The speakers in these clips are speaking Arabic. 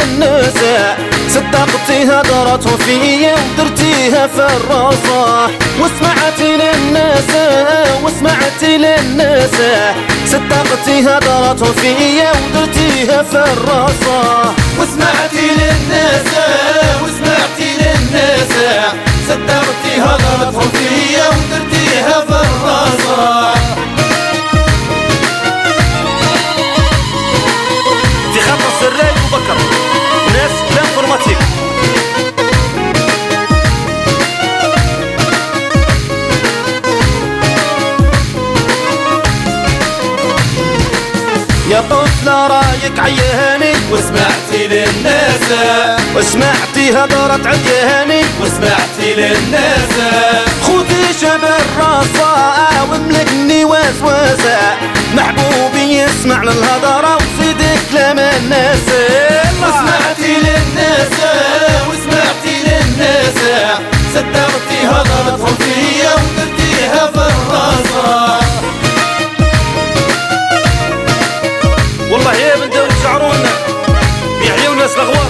للناس، صدقتي هدرتهم فيا ودرتيها في الراسة. وسمعتي للناس وسمعتي للناس، صدقتي هدرتهم فيا ودرتيها في الراسة. وسمعتي للناس وسمعتي للناس، صدقتي هدرتهم فيا ودرتيها في الراسة. في خط السراي وبكر ناس لانفورماتيك. يا طفلة رايك عياني وسمعتي للناس، وسمعتي هدرت عياني وسمعتي للناس. خذي شبر راسها واملكني وسواسة، محبوبي يسمع للهدرة وصدق كلام الناس. وسمعتي للناس وسمعتي للناس، صدقتي هدرتهم فيا ودرتيها في الراسة. والله يا بن داود شعرونا بيعيوا ناس الغوار.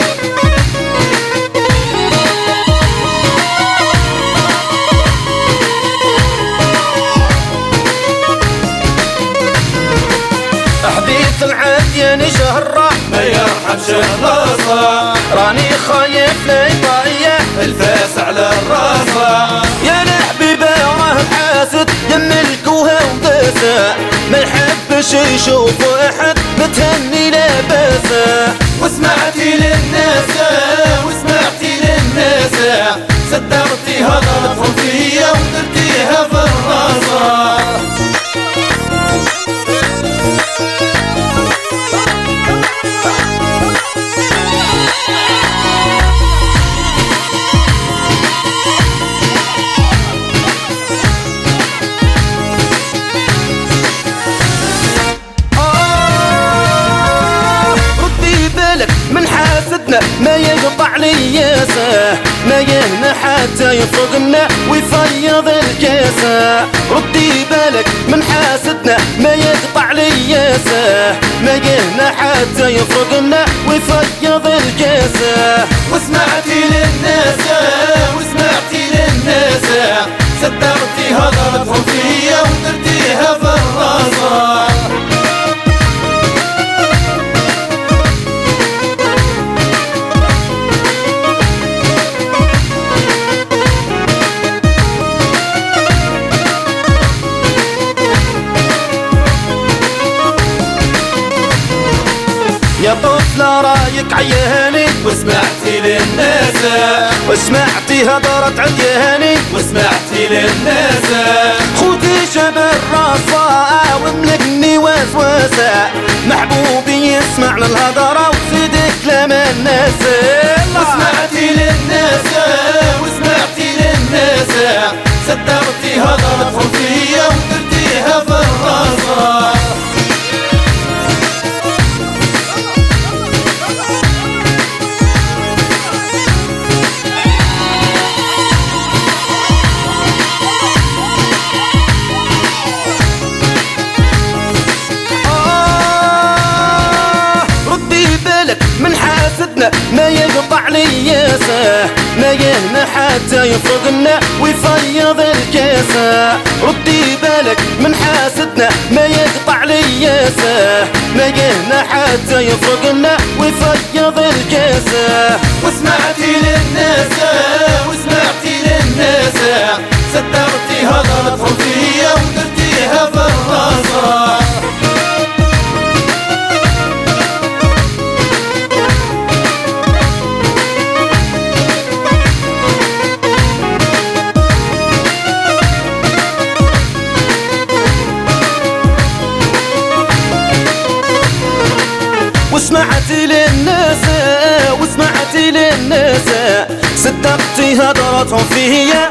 حديث العديان شهر ما يرحمش الراسة، راني خايف لا يضيع الفاس على الراسة. يا الحبيبة راه الحاسد يملكوها وداسة، ما يحبش يشوف احد متهني لاباسة. وسمعتي للناس وسمعتي للناس، صدقتي هدرتهم فيا ودرتيها في الراسة. من حاسدنا ما يقطع لياسه، ما يهنى حتى يفرقنا ويفيض الكاسه. ردي بالك من حاسدنا ما يقطع لياسه، ما يهنى حتى يفرقنا ويفيض الكاسه. وسمعتي للناس وسمعتي للناس، صدقتي هدرتهم فيا ودرتيها في الراسة. يا طفلة رايك عياني وسمعتي للناس، وسمعتي هدرت عياني وسمعتي للناس. خذي شبر راسها واملكني وسواسة، محبوبي يسمع للهدرة وصدق كلام الناس. وسمعتي للناس وسمعتي للناس، صدقتي هدرتهم فيا ودرتيها في الراسة. من حاسدنا ما يقطع لياسه، ما يهنى حتى يفرقنا ويفيض الكاسه. ردي بالك من حاسدنا ما يقطع لياسه، ما يهنى حتى يفرقنا ويفيض الكاسه. وسمعتي للناس وسمعتي للناس، صدقتي هدرتهم فيا ودرتيها في الراسة. وسمعتي للناس وسمعتي للناس، صدقتي هدرتهم فيا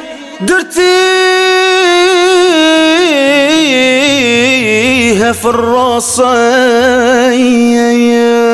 درتيها في الراسة.